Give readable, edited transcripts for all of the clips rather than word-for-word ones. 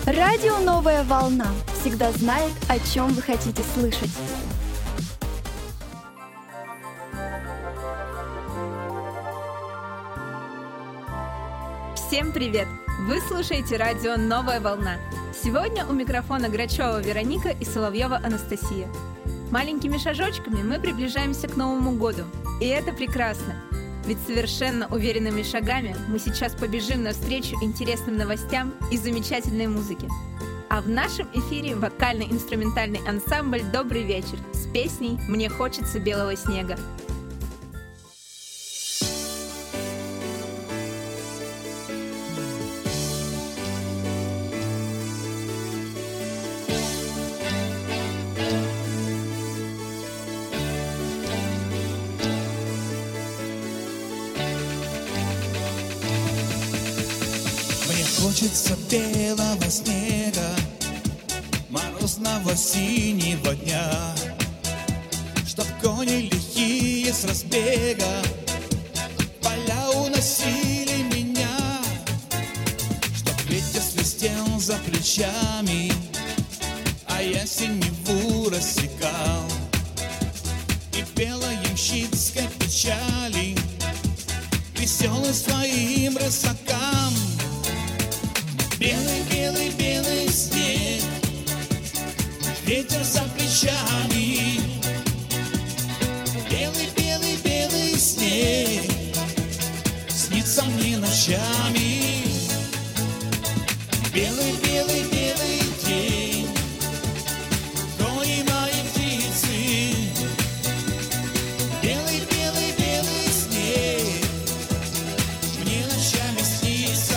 Радио «Новая волна» всегда знает, о чем вы хотите слышать. Всем привет! Вы слушаете радио «Новая волна». Сегодня у микрофона Грачева Вероника и Соловьева Анастасия. Маленькими шажочками мы приближаемся к Новому году. И это прекрасно. Ведь совершенно уверенными шагами мы сейчас побежим навстречу интересным новостям и замечательной музыке. А в нашем эфире вокально-инструментальный ансамбль «Добрый вечер» с песней «Мне хочется белого снега». Хочется белого снега, морозного синего дня, чтоб кони лихие с разбега поля уносили меня, чтоб ветер свистел за плечами, а я синеву рассекал и пела ямщицкой печали, веселый своим рысакам. Белый, белый, белый снег, ветер за плечами. Белый, белый, белый снег снится мне ночами. Белый, белый, белый день, кони мои птицы. Белый, белый, белый снег мне ночами снится.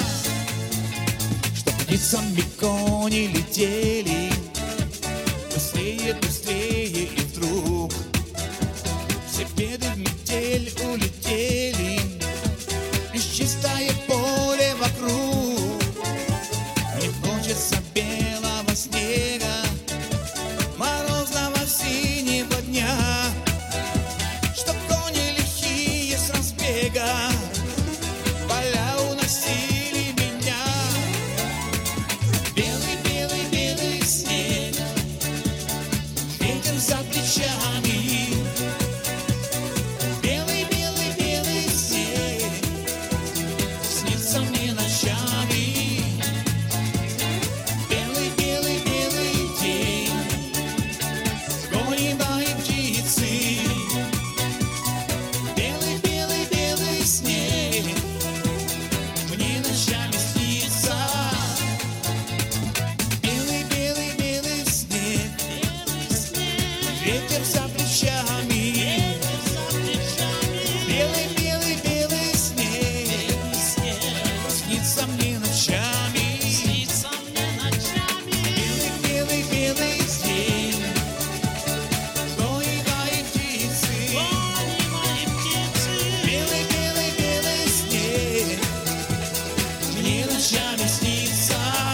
Птицами кони летели быстрее, быстрее, и вдруг все беды в метель улетели, лишь чистое поле вокруг. Мне хочется белого снега, морозного синего дня, чтоб кони лихие с разбега поля уносили меня. Белый, белый, белый снег, ветер за плечами. Белый, белый, белый снег снится мне ночами. Белый, белый, белый день, кони мои птицы. Белый, белый, белый снег мне ночами снится. Белый, белый, белый снег, ветер за плечами. Белый, белый, белый снег снится мне ночами. Белый, белый, белый день, кони мои птицы. Белый, белый, белый снег мне ночами снится.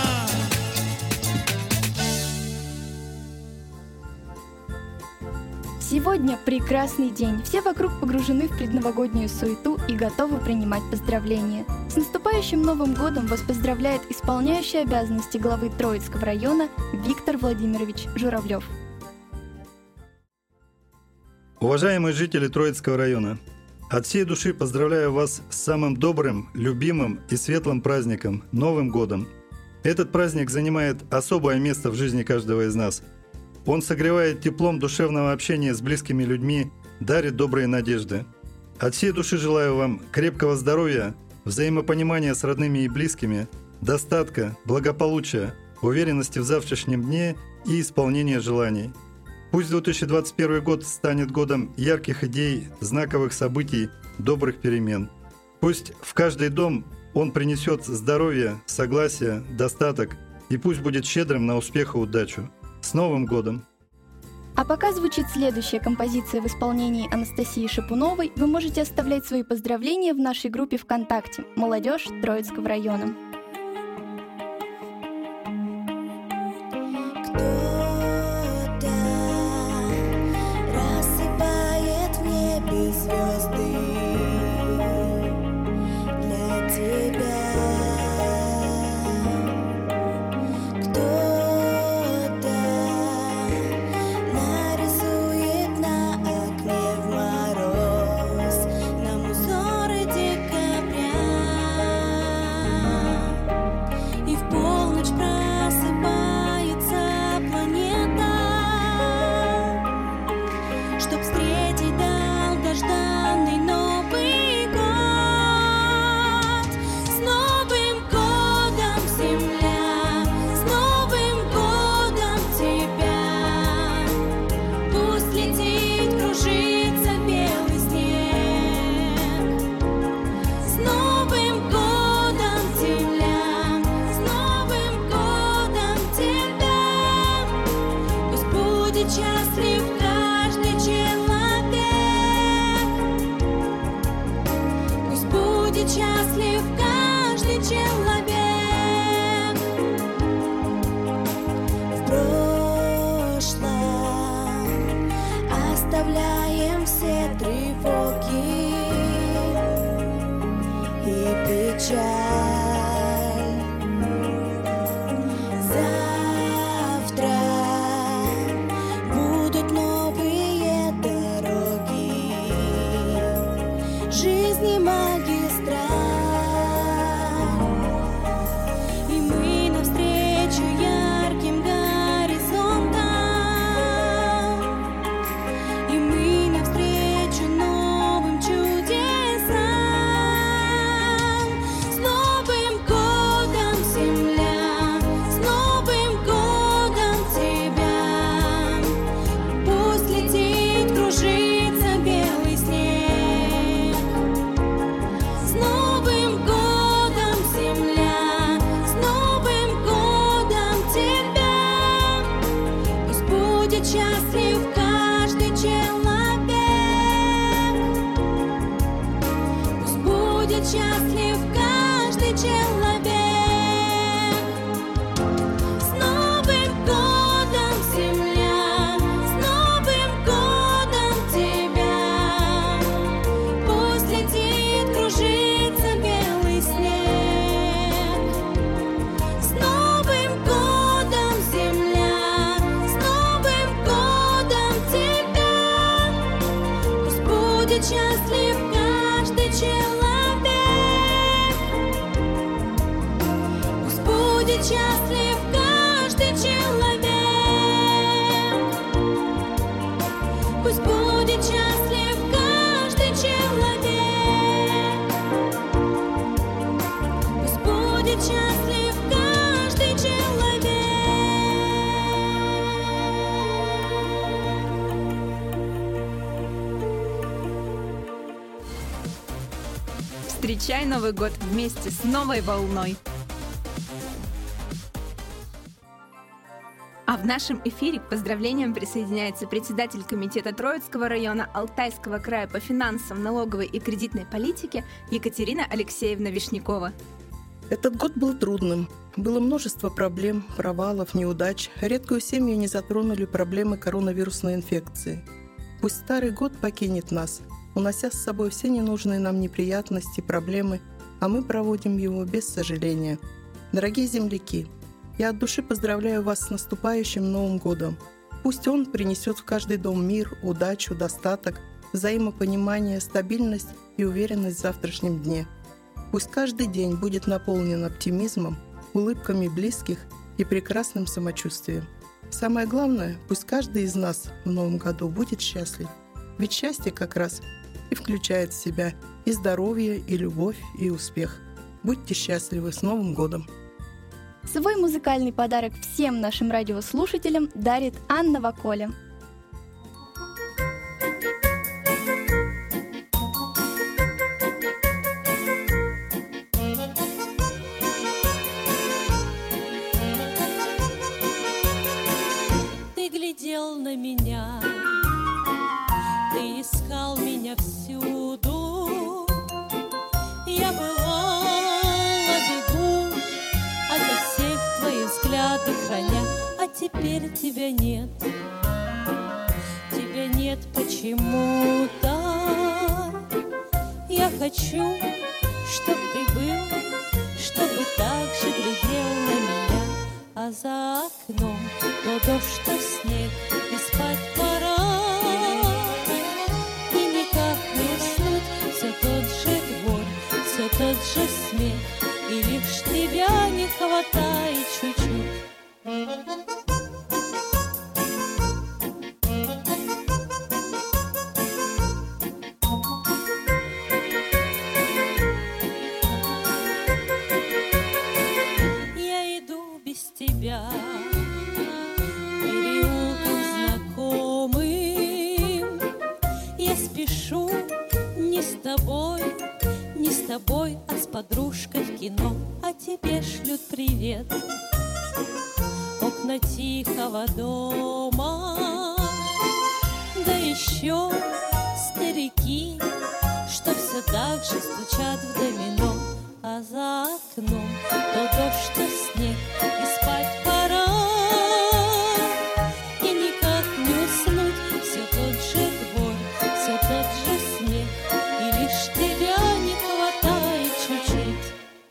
Сегодня прекрасный день. Все вокруг погружены в предновогоднюю суету и готовы принимать поздравления. С наступающим Новым годом вас поздравляет исполняющий обязанности главы Троицкого района Виктор Владимирович Журавлев. Уважаемые жители Троицкого района, от всей души поздравляю вас с самым добрым, любимым и светлым праздником – Новым годом. Этот праздник занимает особое место в жизни каждого из нас. Он согревает теплом душевного общения с близкими людьми, дарит добрые надежды. От всей души желаю вам крепкого здоровья, взаимопонимания с родными и близкими, достатка, благополучия, уверенности в завтрашнем дне и исполнения желаний. Пусть 2021 год станет годом ярких идей, знаковых событий, добрых перемен. Пусть в каждый дом он принесет здоровье, согласие, достаток, и пусть будет щедрым на успех и удачу. С Новым годом! А пока звучит следующая композиция в исполнении Анастасии Шапуновой, вы можете оставлять свои поздравления в нашей группе ВКонтакте «Молодежь Троицкого района». Кто-то рассыпает в небе звезды для тебя. счастлив каждый человек. Пусть будет счастлив каждый человек. Пусть будет счастлив каждый человек. Встречай Новый год вместе с новой волной. А в нашем эфире к поздравлениям присоединяется председатель комитета Троицкого района Алтайского края по финансам, налоговой и кредитной политике Екатерина Алексеевна Вишнякова. Этот год был трудным. Было множество проблем, провалов, неудач. Редкую семью не затронули проблемы коронавирусной инфекции. Пусть старый год покинет нас, унося с собой все ненужные нам неприятности, проблемы, а мы проводим его без сожаления. Дорогие земляки, я от души поздравляю вас с наступающим Новым годом. Пусть он принесет в каждый дом мир, удачу, достаток, взаимопонимание, стабильность и уверенность в завтрашнем дне. Пусть каждый день будет наполнен оптимизмом, улыбками близких и прекрасным самочувствием. Самое главное, пусть каждый из нас в Новом году будет счастлив. Ведь счастье как раз и включает в себя и здоровье, и любовь, и успех. Будьте счастливы, с Новым годом! Свой музыкальный подарок всем нашим радиослушателям дарит Анна Ваколя. Ты глядел на меня, ты искал меня всюду. Я была на бегу, ото всех твои взгляды храня, а теперь тебя нет. Тебя нет почему-то. Я хочу, чтоб ты был, чтобы так же глядел на меня. А за окном то дождь, то снег, и спать пора. И никак не уснуть, все тот же двор, все тот же смех, и лишь тебя не хватает чуть-чуть. Я иду без тебя переулком знакомым. Я спешу не с тобой, не с тобой, а с подружкой в кино. А тебе шлют привет окна тихого дома. Да еще старики, что все так же стучат в домино. А за окном то дождь, то снег, и спать пора. И никак не уснуть, все тот же двор, все тот же смех, и лишь тебя не хватает чуть-чуть.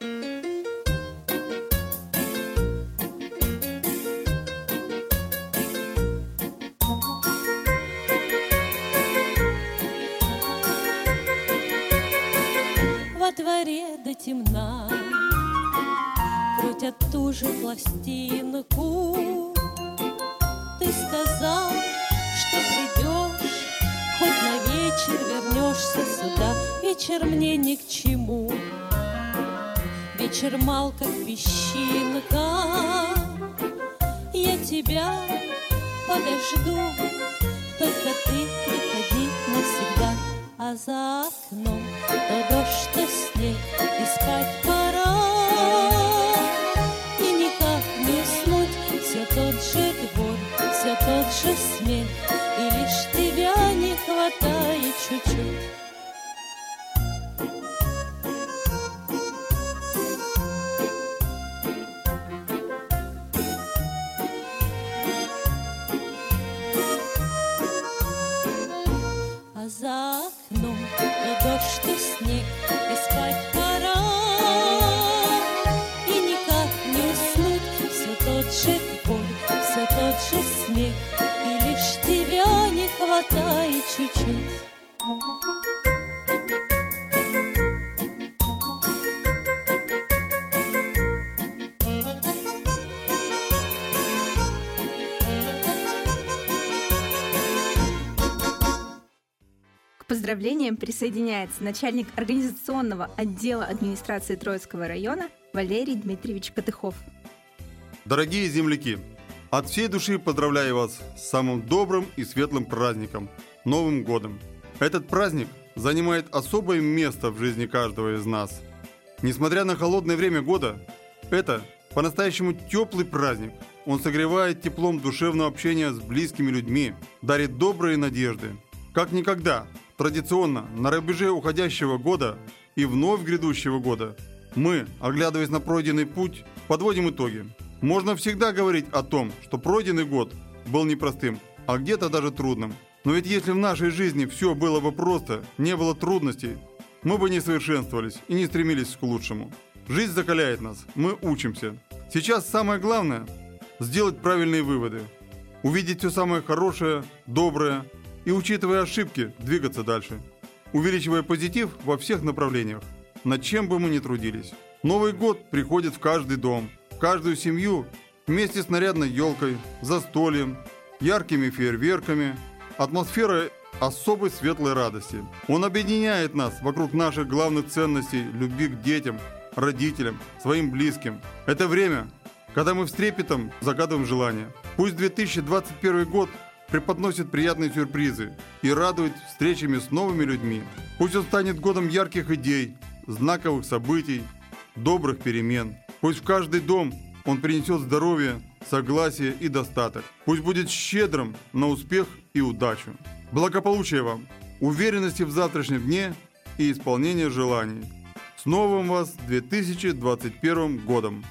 Во дворе до темна крутят ту же пластинку. Ты сказал, что придешь, хоть на вечер вернешься сюда. Вечер мне ни к чему, вечер мал, как песчинка. Я тебя подожду, только ты приходи навсегда. А за окном то дождь, то снег, и спать пора. И никак не уснуть, все тот же двор, все тот же смех, и лишь тебя не хватает чуть-чуть. А за окном то дождь, то снег, и спать пора. И никак не уснуть, все тот же двор, все тот же смех, и лишь тебя не хватает чуть-чуть. поздравлениям присоединяется начальник организационного отдела администрации Троицкого района Валерий Дмитриевич Катыхов. Дорогие земляки, от всей души поздравляю вас с самым добрым и светлым праздником – Новым годом. Этот праздник занимает особое место в жизни каждого из нас. Несмотря на холодное время года, это по-настоящему теплый праздник. Он согревает теплом душевного общения с близкими людьми, дарит добрые надежды. Как никогда, традиционно, на рубеже уходящего года и вновь грядущего года мы, оглядываясь на пройденный путь, подводим итоги. Можно всегда говорить о том, что пройденный год был непростым, а где-то даже трудным. Но ведь если в нашей жизни все было бы просто, не было трудностей, мы бы не совершенствовались и не стремились к лучшему. Жизнь закаляет нас, мы учимся. Сейчас самое главное – сделать правильные выводы, увидеть все самое хорошее, доброе и, учитывая ошибки, двигаться дальше, увеличивая позитив во всех направлениях, над чем бы мы ни трудились. Новый год приходит в каждый дом, в каждую семью вместе с нарядной елкой, застольем, яркими фейерверками, атмосферой особой светлой радости. Он объединяет нас вокруг наших главных ценностей – любви к детям, родителям, своим близким. Это время, когда мы с трепетом загадываем желания. Пусть 2021 год преподносит приятные сюрпризы и радует встречами с новыми людьми. Пусть он станет годом ярких идей, знаковых событий, добрых перемен. Пусть в каждый дом он принесет здоровье, согласие и достаток. Пусть будет щедрым на успех и удачу. Благополучия вам, уверенности в завтрашнем дне и исполнения желаний. С новым вас 2021 годом!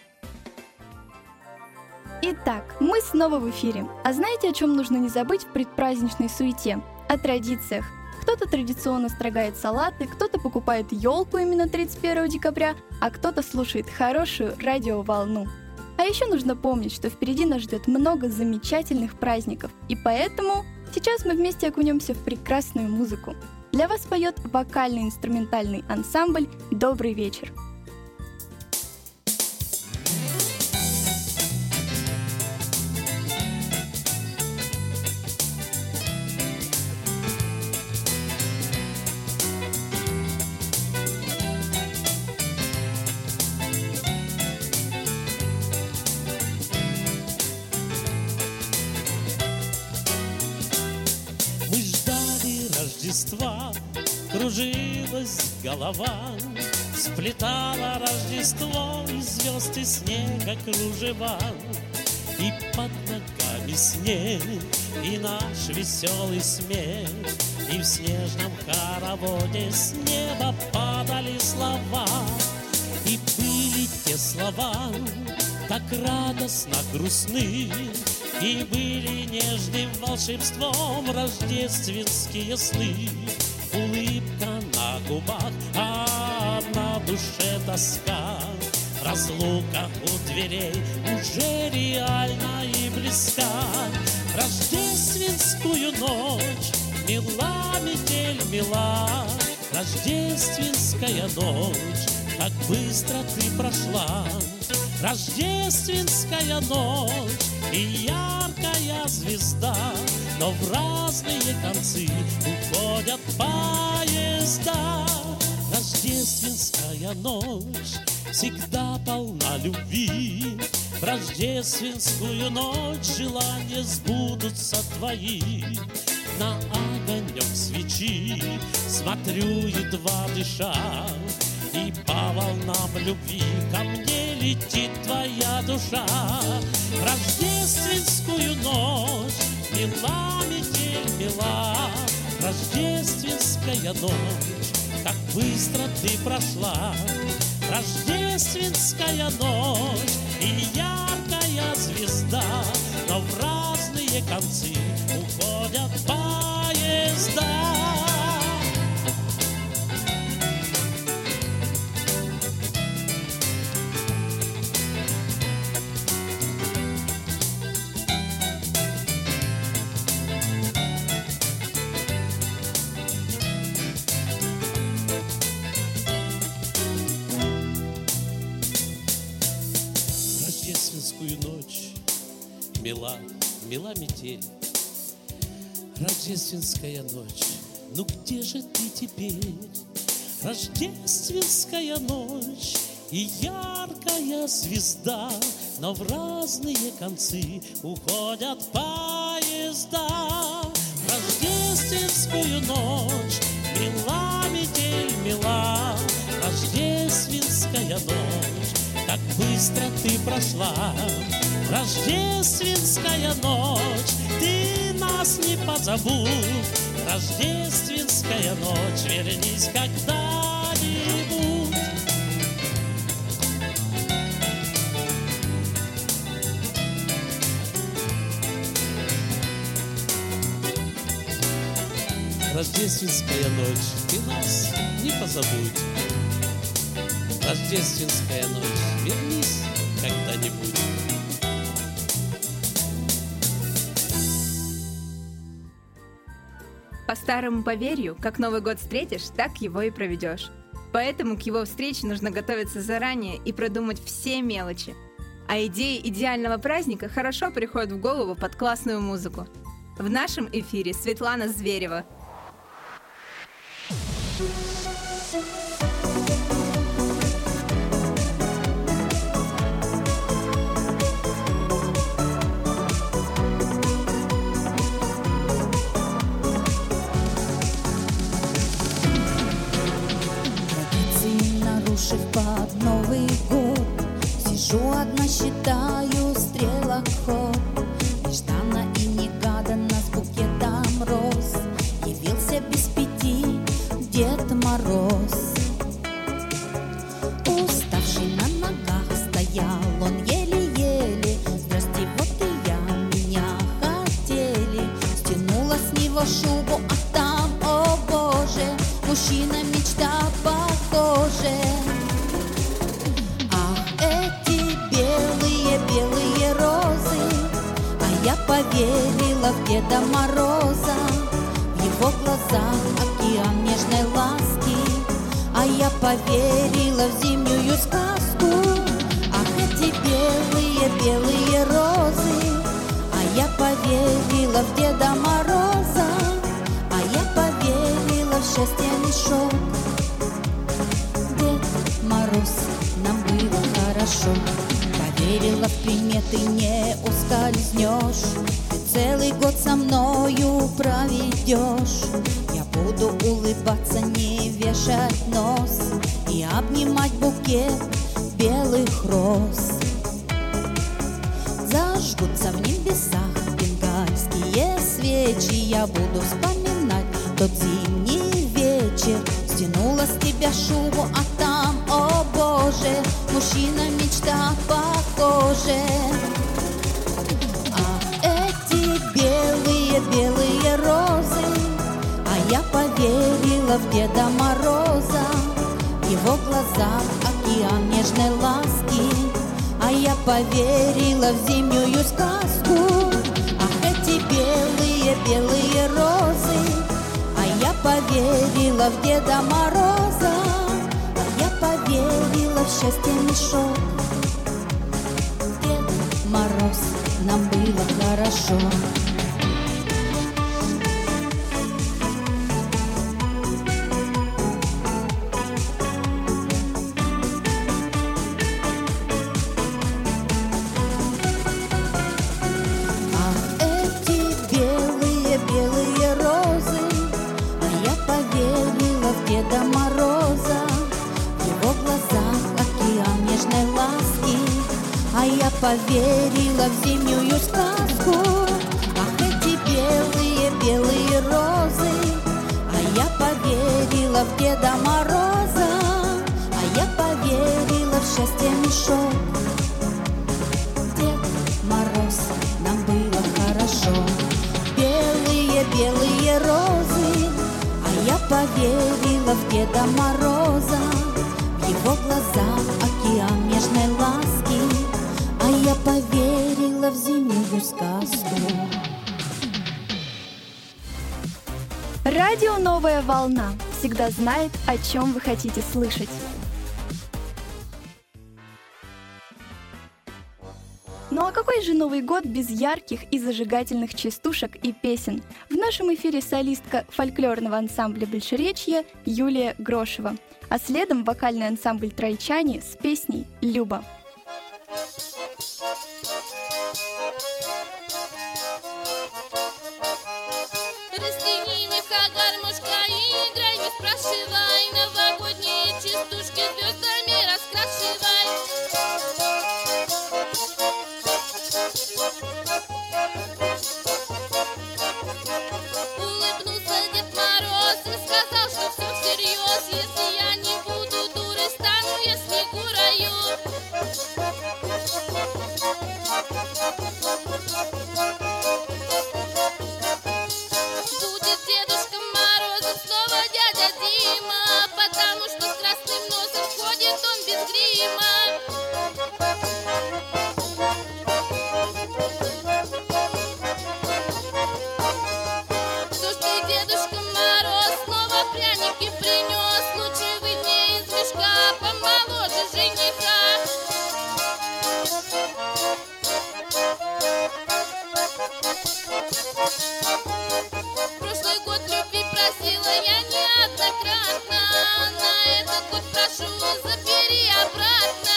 Итак, мы снова в эфире. А знаете, о чем нужно не забыть в предпраздничной суете? О традициях. Кто-то традиционно строгает салаты, кто-то покупает елку именно 31 декабря, а кто-то слушает хорошую радиоволну. А еще нужно помнить, что впереди нас ждет много замечательных праздников. И поэтому сейчас мы вместе окунемся в прекрасную музыку. Для вас поет вокально-инструментальный ансамбль «Добрый вечер». Мы ждали Рождества, кружилась голова, сплетала Рождество из звезд и снега кружева. И под ногами снег, и наш веселый смех, и в снежном хороводе с неба падали слова. И были те слова так радостно грустны, и были нежным волшебством рождественские сны. Улыбка на губах, а на душе тоска. Разлука у дверей уже реальна и близка. Рождественскую ночь мила метель мила. Рождественская ночь, как быстро ты прошла. Рождественская ночь и яркая звезда, но в разные концы уходят поезда. Рождественская ночь всегда полна любви. В рождественскую ночь желания сбудутся твои. На огонек свечи смотрю, едва дыша, и по волнам любви ко мне летит твоя душа. Рождественскую ночь мила метель мила. Рождественская ночь, как быстро ты прошла. Рождественская ночь и яркая звезда, но в разные концы уходят поезда. Рождественскую ночь мила, мила метель. Рождественская ночь ну где же ты теперь? Рождественская ночь и яркая звезда, но в разные концы уходят поезда. В рождественскую ночь мила метель, мила, рождественская ночь, как быстро ты прошла. Рождественская ночь, ты нас не позабудь. Рождественская ночь, вернись когда-нибудь. Рождественская ночь, ты нас не позабудь. Рождественская ночь, вернись когда-нибудь. По старому поверью, как Новый год встретишь, так его и проведешь. Поэтому к его встрече нужно готовиться заранее и продумать все мелочи. А идеи идеального праздника хорошо приходят в голову под классную музыку. В нашем эфире Светлана Зверева. Под Новый год сижу одна, считаю стрелок ход. Нежданно и негаданно с букетом роз явился без 5 Дед Мороз. Уставший на ногах стоял он еле-еле. Здрасте, вот и я, меня хотели. Стянула с него шубу, а там, о боже, мужчина мечта похоже. Белые розы, а я поверила в Деда Мороза. В его глазах океан нежной ласки, а я поверила в зимнюю сказку. Ах, эти белые розы, а я поверила в Деда Мороза, а я поверила в счастье мешок. Дед Мороз, нам было хорошо. Верила в приметы, не ускользнешь. Ты целый год со мною проведешь. Я буду улыбаться, не вешать нос и обнимать букет белых роз. Зажгутся в небесах бенгальские свечи. Я буду вспоминать тот зимний вечер. Стянула с тебя шубу, а там, о боже, мужчина мечта похоже. А эти белые розы, а я поверила в Деда Мороза. В его глазах океан нежной ласки, а я поверила в зимнюю сказку. Ах, эти белые розы, а я поверила в Деда Мороза, а я поверила в счастье мешок. Дед Мороз, нам было хорошо. Деда Мороза, в его глазах океан нежной ласки, а я поверила в зимнюю сказку. Ах, эти белые розы, а я поверила в Деда Мороза, а я поверила в счастье мешок. Дед Мороз, нам было хорошо. Белые розы, я поверила в Деда Мороза. В его глазах океан нежной ласки, а я поверила в зимнюю сказку. Радио «Новая волна» всегда знает, о чем вы хотите слышать. Ну а какой же Новый год без ярких и зажигательных частушек и песен? В нашем эфире солистка фольклорного ансамбля «Большеречье» Юлия Грошева. А следом вокальный ансамбль «Троичане» с песней «Люба». Растяни меха, гармошка и играй, не спрашивай, новогодние частушки звездами раскрашивай. Улыбнулся Дед Мороз и сказал, что все всерьез. Если я не буду дурой, стану я Снегурою. Будет Дедушка Мороз и снова дядя Дима, потому что с красным носом ходит он без грима. Что ж ты, Дедушка Мороз, снова пряники принес? Лучше вы мне из мешка помоложе жениха. Прошлый год любви просила я неоднократно, на этот год прошу, забери обратно.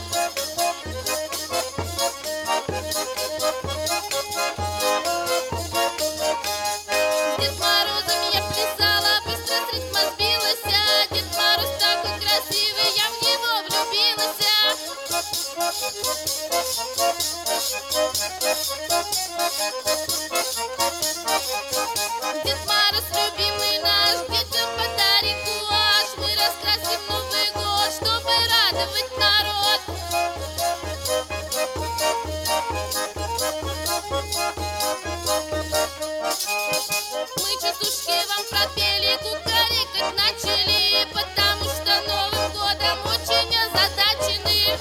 Дед Морозом я плясала, быстро с ритма сбилась. Дед Мороз такой красивый, я в него влюбилась. Дед Мороз, любимый наш, детям подари гуашь. Мы раскрасим Новый год, чтобы радовать народ. Мы частушки вам пропели, кукарекать начали, потому что Новым годом очень озадачены.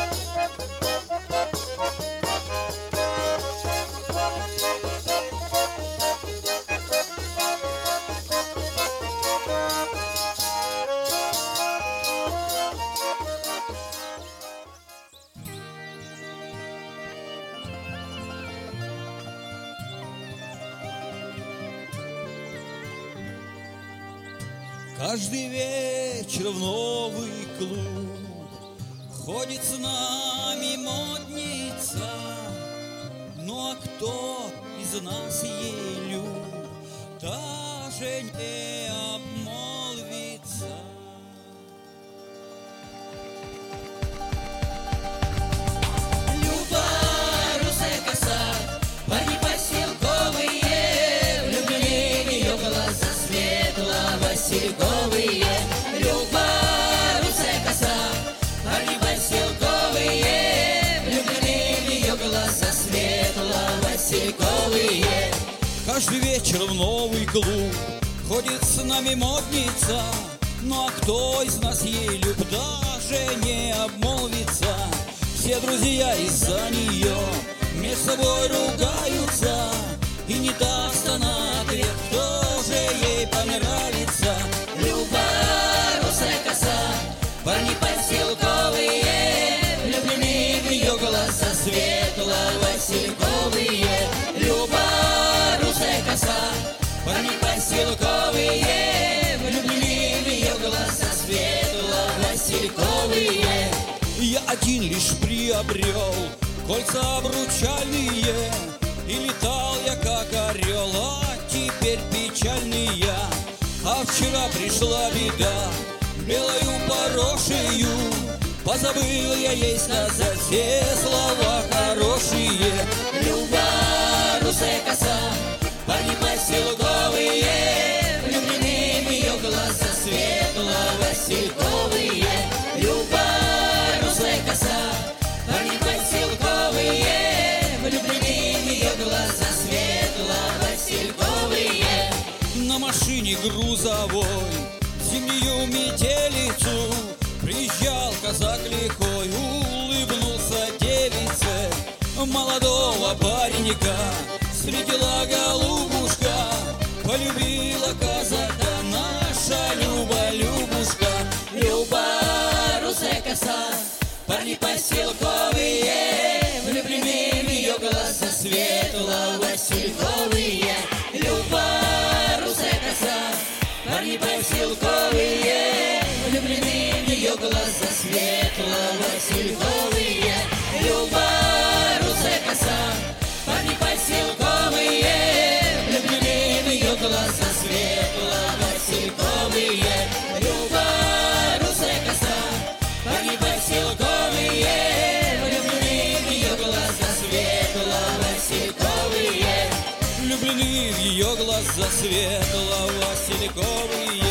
Каждый вечер в новый клуб ходит с нами модница. Ну а кто из нас ей люб, даже не обмолвится. Люба, русая коса, парни поселковые, влюблены в ее глаза светло-васильковые. Люба, русая коса, парни поселковые, влюблены в ее глаза светло-васильковые. Каждый вечер в новый клуб ходит с нами модница. Ну а кто из нас ей люб, даже не обмолвится. Все друзья из-за нее между собой ругаются, и не даст она ответ, кто же ей понравится. Люба, русая коса, парни поселковые, влюблены в ее глаза светло-васильковые. Люба, русая коса, парни поселковые, влюблены в ее глаза светло-васильковые. Я один лишь приобрел кольца обручальные, и летал я как орел, а теперь печальный я. А вчера пришла беда, белою порошею, позабыл я ей сказать все слова хорошие. Люба, русая коса, парни поселковые, влюблены в ее глаза светло-васильковые. Люба, русая коса, парни поселковые, влюблены в ее глаза светло-васильковые. На машине грузовой зимнюю метелицу приезжал казак лихой, улыбнулся девице молодого паренька. Встретила голубушка, полюбила казака наша Люба, Любушка. Люба, русая коса, парни поселковые, влюблены васильковые, Люба, русая коса, парни поселковые, влюблены в ее глаза светло-васильковые, Люба, русая коса, парни поселковые, влюблены в ее глаза светло-васильковые, Люба, русая коса, парни поселковые, влюблены в ее глаза светло-васильковые, влюблены в ее глаза светло-васильковые.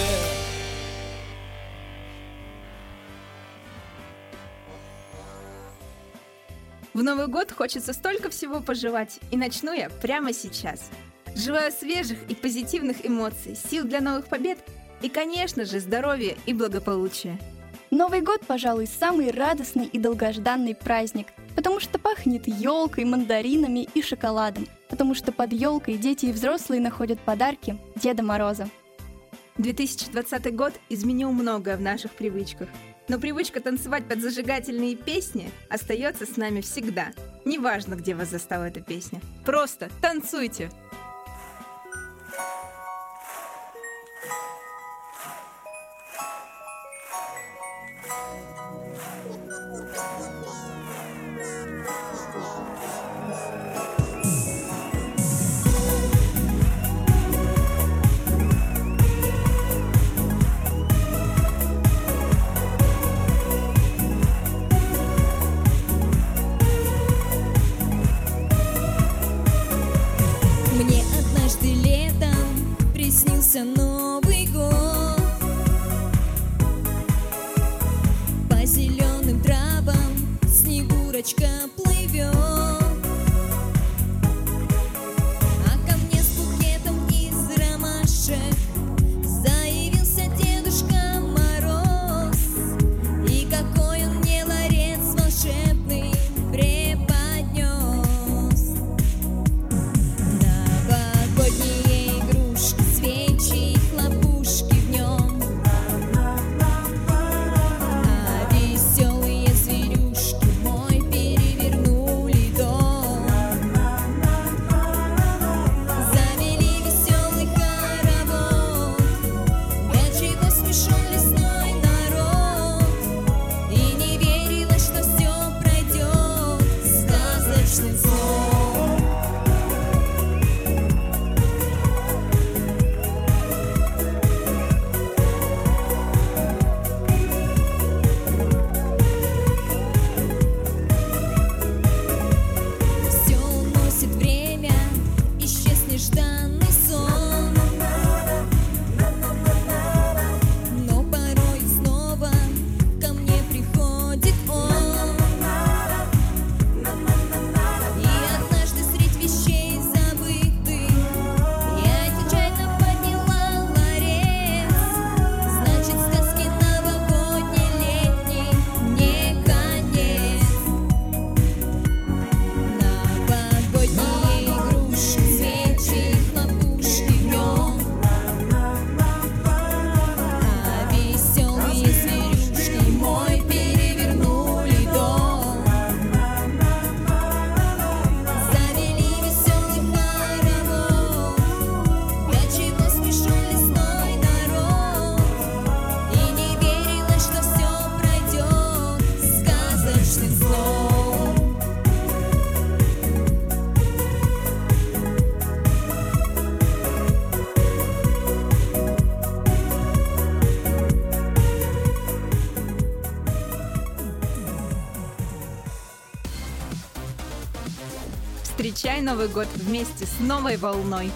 В Новый год хочется столько всего пожелать, и начну я прямо сейчас. Желаю свежих и позитивных эмоций, сил для новых побед и, конечно же, здоровья и благополучия. Новый год, пожалуй, самый радостный и долгожданный праздник, потому что пахнет елкой, мандаринами и шоколадом, потому что под елкой дети и взрослые находят подарки Деда Мороза. 2020 год изменил многое в наших привычках, но привычка танцевать под зажигательные песни остается с нами всегда. Неважно, где вас застала эта песня. Просто танцуйте! Мне однажды летом приснился Новый год. По зеленым травам Снегурочка плывет, а ко мне с букетом из ромашек заявился Дедушка Мороз. И какой он мне ларец волшебный преподнес. Новогодние игрушки, свечи и хлопушки в нем, а веселые зверюшки мой перевернули дом. Завели веселый хоровод, для чего смешон лесной народ. И не верилось, что все пройдет сказочным сном. Все уносит время, исчез нежданный сон. Но порой снова ко мне приходит он. И однажды средь вещей забытых я случайно подняла ларец. Значит, сказки новогодней летней не конец. Новогодние игрушки, свечи и хлопушки в нем, а веселые зверюшки мой перевернули дом. Завели веселый хоровод, для чего смешон лесной народ. И не верилось, что все пройдет сказочным сном. Встречай Новый год вместе с новой волной!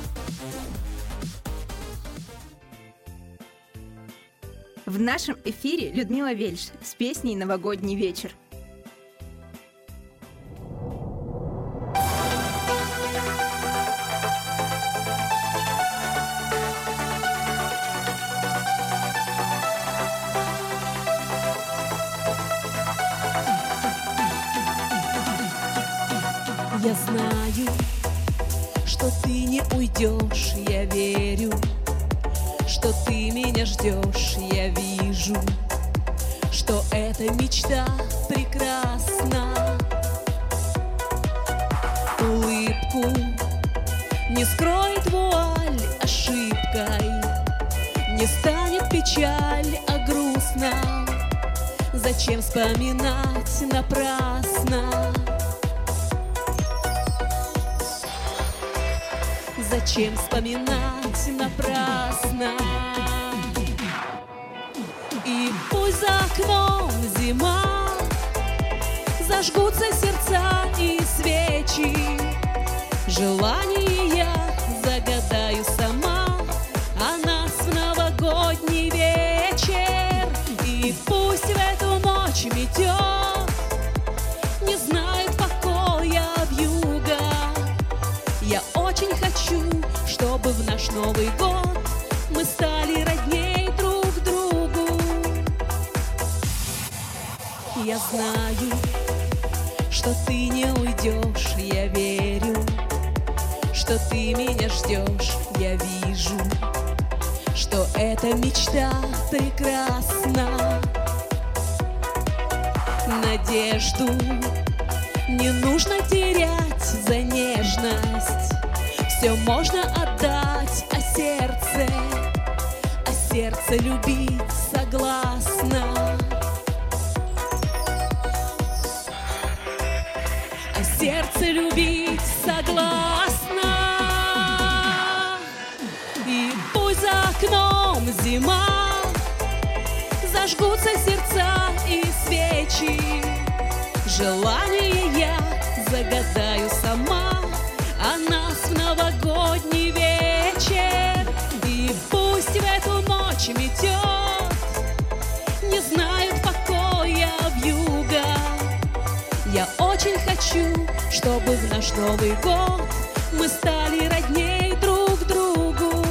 В нашем эфире Людмила Вельш с песней «Новогодний вечер». Я знаю, что ты не уйдешь, я верю, что ты меня ждешь, я вижу, что эта мечта прекрасна. Улыбку Не скроет вуаль ошибкой, не станет печаль, а грустно. Зачем вспоминать напрасно? Зачем вспоминать напрасно? И пусть за окном зима, зажгутся сердца и свечи. Желание я загадаю сама о нас в новогодний вечер. И пусть в эту ночь метет, не знает покоя вьюга. Я очень хочу, чтобы в наш Новый год мы стали родней друг другу. Я знаю, что ты не уйдешь, я верю, что ты меня ждешь, я вижу, что эта мечта прекрасна. Надежду не нужно терять за нежность, все можно отдать, а сердце любить согласно. А сердце любить согласно. И пусть за окном зима, зажгутся сердца и свечи. Желание я загадаю сама о нас в новогодний вечер. И пусть в эту ночь метет, не знает покоя вьюга. Я очень хочу, чтобы в наш Новый год мы стали родней друг другу.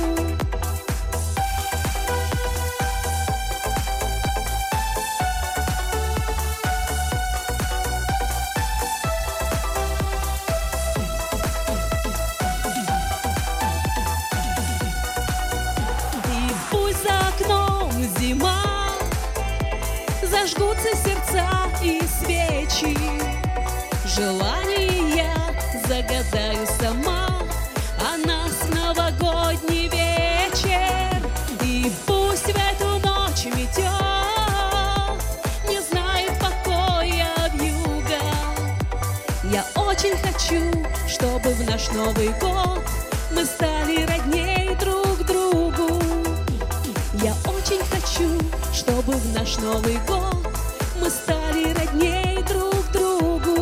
И пусть за окном зима, зажгутся сердца и свечи. Желание я загадаю сама о нас в новогодний вечер. И пусть в эту ночь метет, не знает покоя вьюга. Я очень хочу, чтобы в наш Новый год мы стали родней друг другу. Я очень хочу, чтобы в наш Новый год мы стали родней друг другу.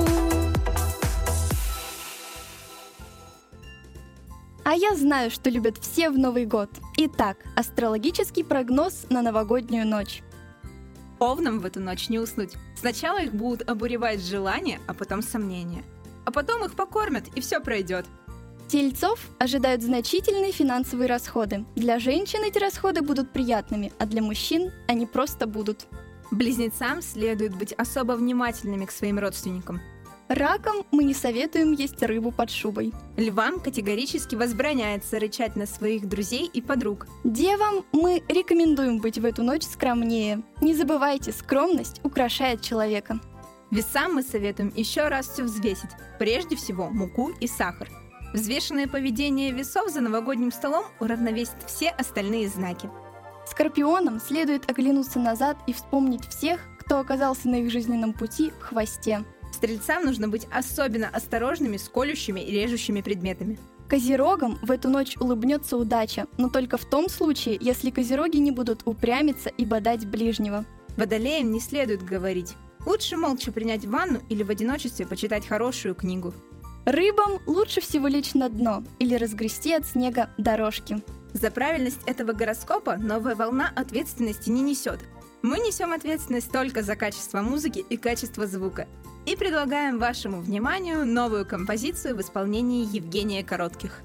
А я знаю, что любят все в Новый год. Итак, астрологический прогноз на новогоднюю ночь. Овнам в эту ночь не уснуть. Сначала их будут обуревать желания, а потом сомнения. А потом их покормят, и все пройдет. Тельцов ожидают значительные финансовые расходы. Для женщин эти расходы будут приятными, а для мужчин они просто будут. Близнецам следует быть особо внимательными к своим родственникам. Ракам мы не советуем есть рыбу под шубой. Львам категорически возбраняется рычать на своих друзей и подруг. Девам мы рекомендуем быть в эту ночь скромнее. Не забывайте, скромность украшает человека. Весам мы советуем еще раз все взвесить. Прежде всего муку и сахар. Взвешенное поведение весов за новогодним столом уравновесит все остальные знаки. Скорпионам следует оглянуться назад и вспомнить всех, кто оказался на их жизненном пути в хвосте. Стрельцам нужно быть особенно осторожными с колющими и режущими предметами. Козерогам в эту ночь улыбнется удача, но только в том случае, если козероги не будут упрямиться и бодать ближнего. Водолеям не следует говорить. Лучше молча принять ванну или в одиночестве почитать хорошую книгу. Рыбам лучше всего лечь на дно или разгрести от снега дорожки. За правильность этого гороскопа новая волна ответственности не несет. Мы несем ответственность только за качество музыки и качество звука. И предлагаем вашему вниманию новую композицию в исполнении Евгения Коротких.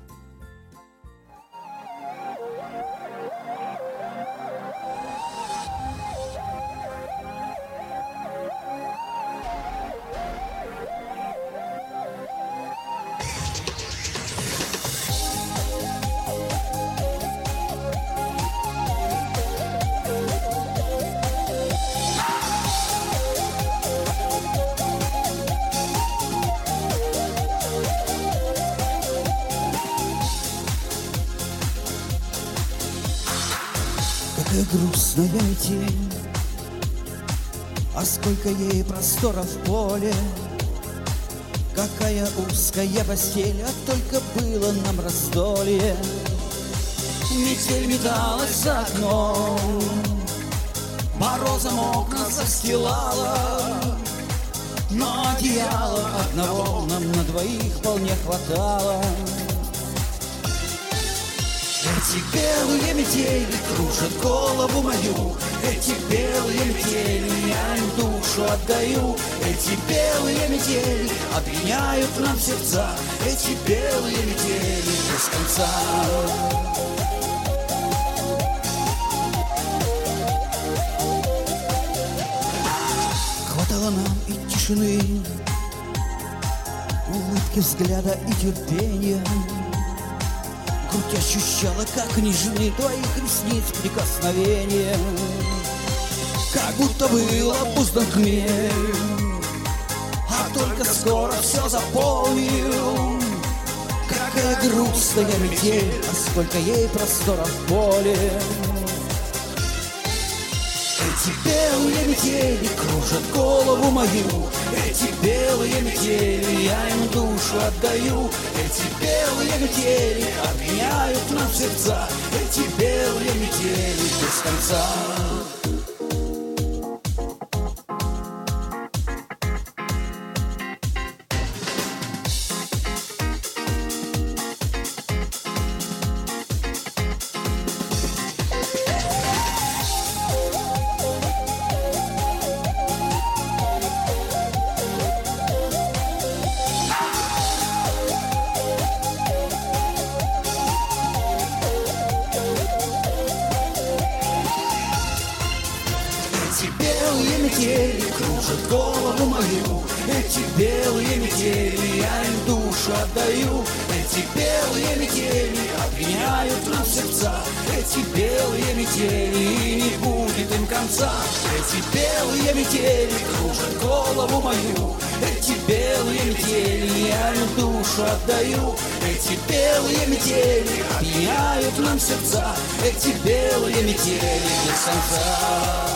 Какая грустная метель, а сколько ей простора в поле. Какая узкая постель, а только было нам раздолье. Метель металась за окном, морозом окна застилала, но одеяла одного нам на двоих вполне хватало. Эти белые метели кружат голову мою, эти белые метели я им душу отдаю. Эти белые метели обвиняют нам сердца, эти белые метели без конца. Хватало нам и тишины, улыбки взгляда и терпения. Грудь ощущала, как нежны твоих ресниц прикосновения. Как будто был опуздан хмель, а только скоро все заполнил. Какая грустная метель, а сколько ей простора в поле. Эти белые метели кружат голову мою, эти белые метели я им душу отдаю. Эти белые метели обвиняют нам сердца, эти белые метели без конца. Кружат голову мою, эти белые метели я им душу отдаю. Эти белые метели обвиняют нам сердца, эти белые метели и не будет им конца. Эти белые метели кружат голову мою, эти белые метели я им душу отдаю. Эти белые метели обвиняют нам сердца, эти белые метели без конца.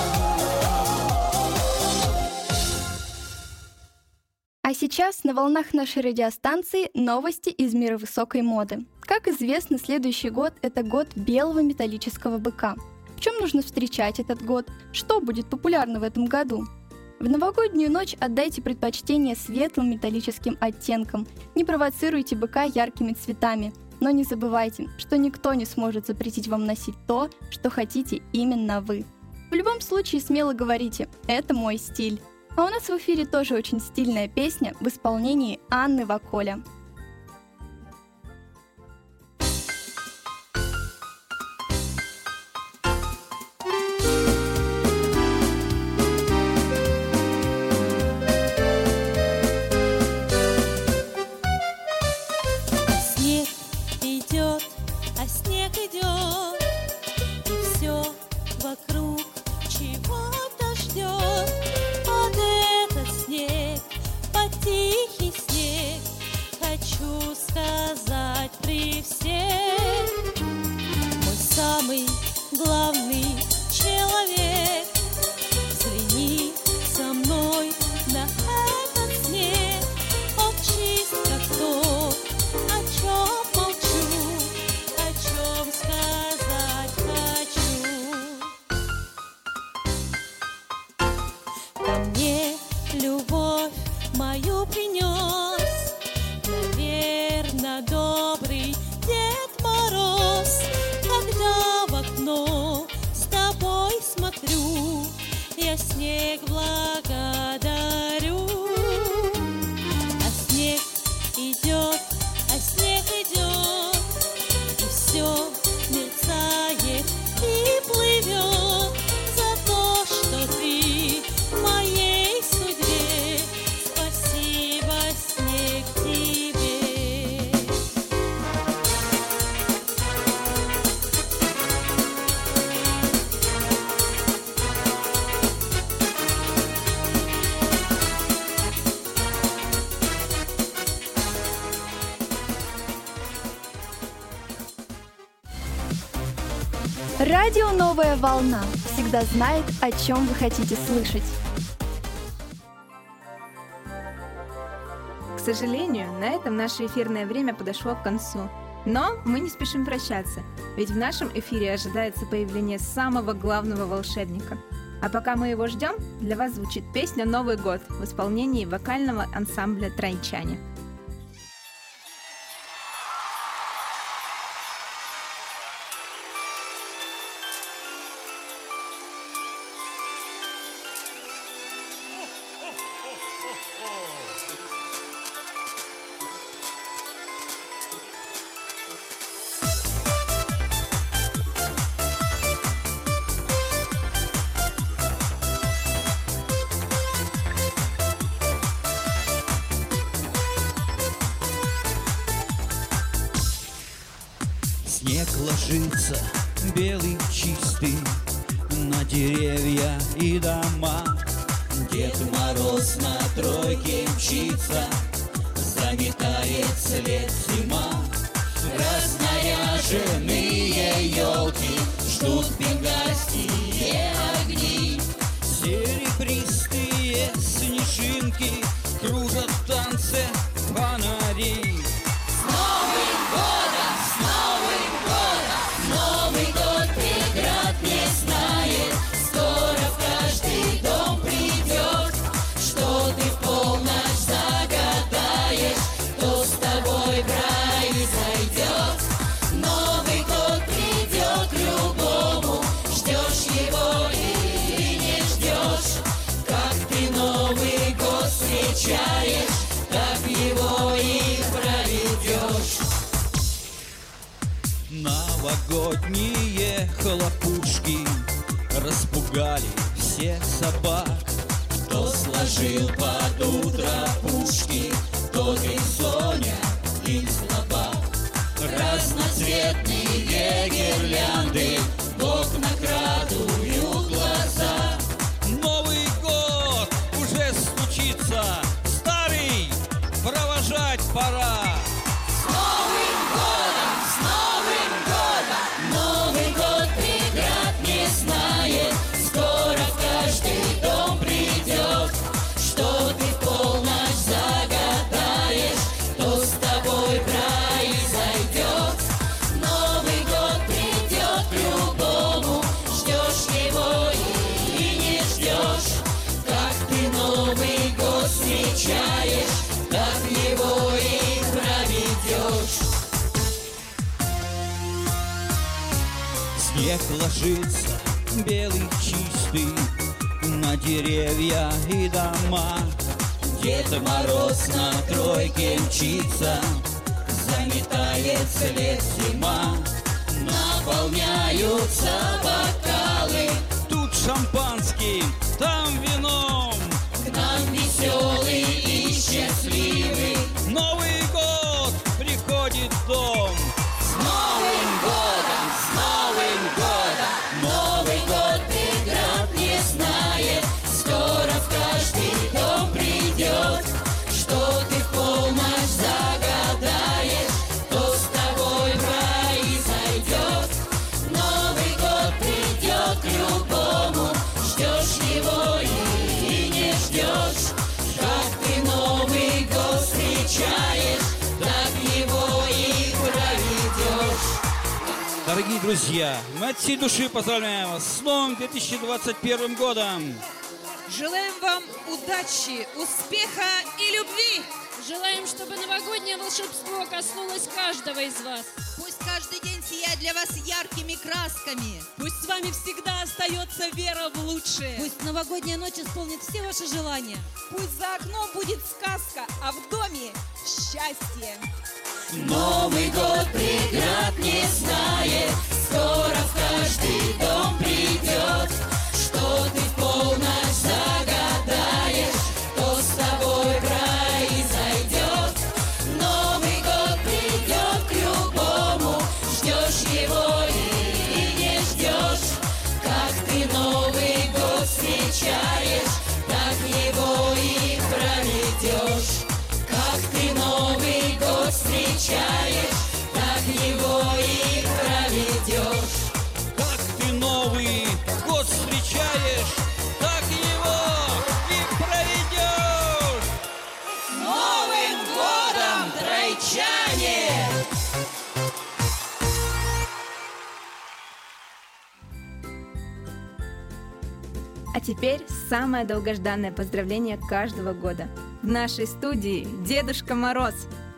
А сейчас на волнах нашей радиостанции новости из мира высокой моды. Как известно, следующий год – это год белого металлического быка. В чем нужно встречать этот год? Что будет популярно в этом году? В новогоднюю ночь отдайте предпочтение светлым металлическим оттенкам. Не провоцируйте быка яркими цветами. Но не забывайте, что никто не сможет запретить вам носить то, что хотите именно вы. В любом случае смело говорите «это мой стиль». А у нас в эфире тоже очень стильная песня в исполнении Анны Ваколя. Снег идет, а снег идет, и все вокруг чего-то ждет. Тихий снег, хочу сказать при всех, мой самый главный человек, взгляни со мной на этот снег, он чист как тот, о чем молчу, о чем сказать хочу. Ко мне любовь мою принес, наверно, добрый Дед Мороз. Когда в окно с тобой смотрю, я снег благодарю. А снег идет, и все мерцает и плывет за то, что ты в моей судьбе. Спасибо, снег, тебе. Радио «Новая волна» всегда знает, о чем вы хотите слышать. К сожалению, на этом наше эфирное время подошло к концу. Но мы не спешим прощаться, ведь в нашем эфире ожидается появление самого главного волшебника. А пока мы его ждем, для вас звучит песня «Новый год» в исполнении вокального ансамбля «Троичане». Снег ложится белый, чистый на деревья и дома. Дед Мороз на тройке мчится, заметает след зима. Разнаряженные елки ждут бенгальские огни. Серебристые снежинки кружат в танце фонари. Новый год преград не знает, скоро в каждый дом придет. Что ты в полночь загадаешь, то с тобой в рай зайдет. Новый год придет к любому, ждешь его или не ждешь. Как ты Новый год встречаешь, так его и проведешь. Новогодние хлопушки распугали всех собак. Кто сложил под утро пушки, тот и Соня, и слабак. Разноцветные гирлянды в окна крадут глаза. Новый год уже стучится, старый провожать пора. Новый год преград не знает, скоро в каждый дом придет. Что ты в полночь загадаешь, то с тобой в рай зайдет. Новый год придет к любому, ждешь его или не ждешь. Как ты Новый год встречаешь, так его и проведешь. Снег ложится белый, чистый на деревья и дома. Дед Мороз на тройке мчится, заметает след зима. Наполняются бокалы, тут шампанским, там вином. К нам веселый и счастливый Новый год приходит в дом. С Новым годом, с Новым годом! Новый год преград не знает, скоро в каждый дом придет. Что ты в полночь загадаешь, то с тобой в рай зайдет. Новый год придет к любому, ждешь его или не ждешь. Как ты Новый год встречаешь, так его и проведешь. Дорогие друзья, мы от всей души поздравляем вас с новым 2021 годом! Желаем вам удачи, успеха и любви! Желаем, чтобы новогоднее волшебство коснулось каждого из вас. Пусть каждый день сияет для вас яркими красками. Пусть с вами всегда остается вера в лучшее. Пусть новогодняя ночь исполнит все ваши желания. Пусть за окном будет сказка, а в доме счастье. Новый год преград не знает, скоро в каждый дом придет. Что ты в полночь загадаешь, то с тобой в рай зайдет. Новый год придет к любому, ждешь его или не ждешь. Как ты Новый год встречаешь, так его и проведешь. Как ты Новый год встречаешь, так его и проведешь. Как теперь самое долгожданное поздравление каждого года. В нашей студии Дедушка Мороз.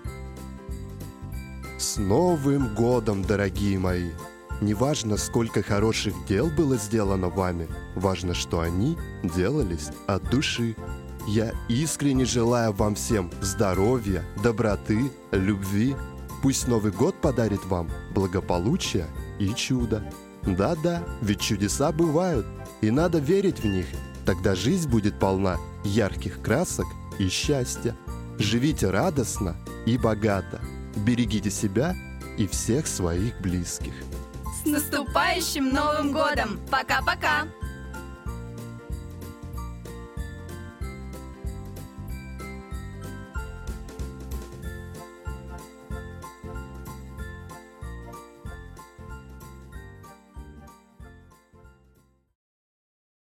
С Новым годом, дорогие мои! Неважно, сколько хороших дел было сделано вами, важно, что они делались от души. Я искренне желаю вам всем здоровья, доброты, любви. Пусть Новый год подарит вам благополучие и чудо. Да-да, ведь чудеса бывают, и надо верить в них. Тогда жизнь будет полна ярких красок и счастья. Живите радостно и богато. Берегите себя и всех своих близких. С наступающим Новым годом! Пока-пока!